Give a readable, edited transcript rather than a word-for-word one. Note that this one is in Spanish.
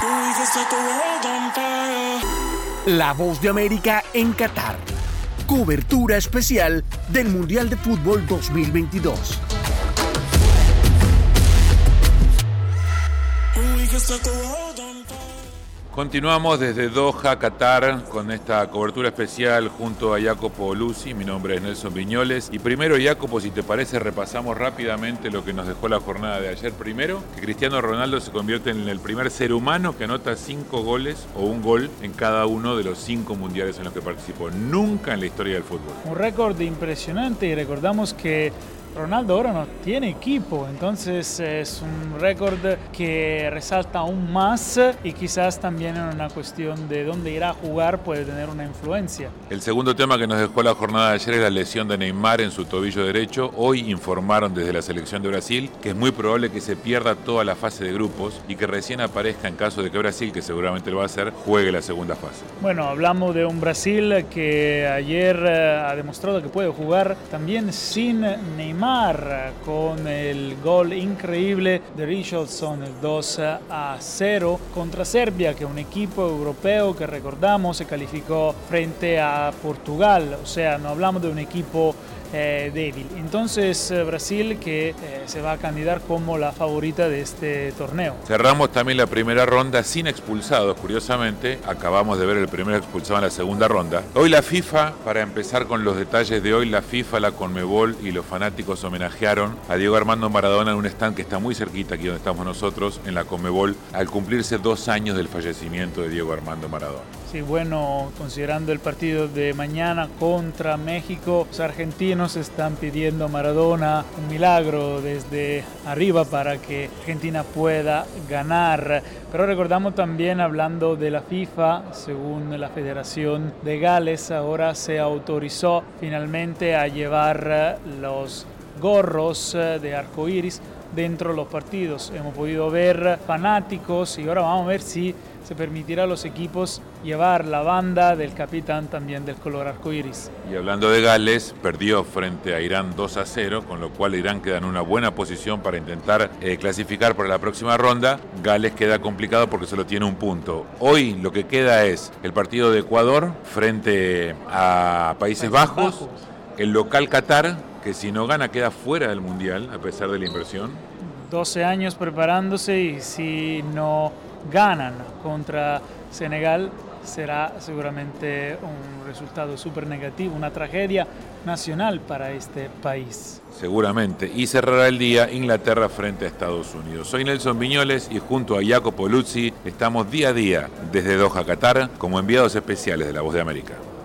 La Voz de América en Qatar. Cobertura especial del Mundial de Fútbol 2022. Continuamos desde Doha, Qatar, con esta cobertura especial junto a Jacopo Luzzi. Mi nombre es Nelson Viñoles. Y primero, Jacopo, si te parece, repasamos rápidamente lo que nos dejó la jornada de ayer. Primero, que Cristiano Ronaldo se convierte en el primer ser humano que anota 5 goles o un gol en cada uno de los 5 mundiales en los que participó. Nunca en la historia del fútbol. Un récord impresionante, y recordamos que Ronaldo ahora no tiene equipo, entonces es un récord que resalta aún más, y quizás también en una cuestión de dónde irá a jugar puede tener una influencia. El segundo tema que nos dejó la jornada de ayer es la lesión de Neymar en su tobillo derecho. Hoy informaron desde la selección de Brasil que es muy probable que se pierda toda la fase de grupos y que recién aparezca en caso de que Brasil, que seguramente lo va a hacer, juegue la segunda fase. Bueno, hablamos de un Brasil que ayer ha demostrado que puede jugar también sin Neymar, con el gol increíble de Richarlison, el 2-0 contra Serbia, que es un equipo europeo que, recordamos, se calificó frente a Portugal. O sea, no hablamos de un equipo débil. Entonces Brasil que se va a candidatar como la favorita de este torneo. Cerramos también la primera ronda sin expulsados, curiosamente. Acabamos de ver el primer expulsado en la segunda ronda. Hoy la FIFA, para empezar con los detalles de hoy, la FIFA, la Conmebol y los fanáticos homenajearon a Diego Armando Maradona en un stand que está muy cerquita aquí donde estamos nosotros, en la Conmebol, al cumplirse 2 años del fallecimiento de Diego Armando Maradona. Sí, bueno, considerando el partido de mañana contra México, los argentinos están pidiendo a Maradona un milagro desde arriba para que Argentina pueda ganar. Pero recordamos también, hablando de la FIFA, según la Federación de Gales, ahora se autorizó finalmente a llevar los gorros de arcoíris dentro de los partidos. Hemos podido ver fanáticos y ahora vamos a ver si se permitirá a los equipos llevar la banda del capitán también del color arcoíris. Y hablando de Gales, perdió frente a Irán 2-0, con lo cual Irán queda en una buena posición para intentar clasificar para la próxima ronda. Gales queda complicado porque solo tiene un punto. Hoy lo que queda es el partido de Ecuador frente a Países Bajos, el local Qatar, que si no gana queda fuera del Mundial a pesar de la inversión. 12 años preparándose, y si no ganan contra Senegal será seguramente un resultado súper negativo, una tragedia nacional para este país. Seguramente. Y cerrará el día Inglaterra frente a Estados Unidos. Soy Nelson Viñoles y junto a Jacopo Luzzi estamos día a día desde Doha, Qatar, como enviados especiales de La Voz de América.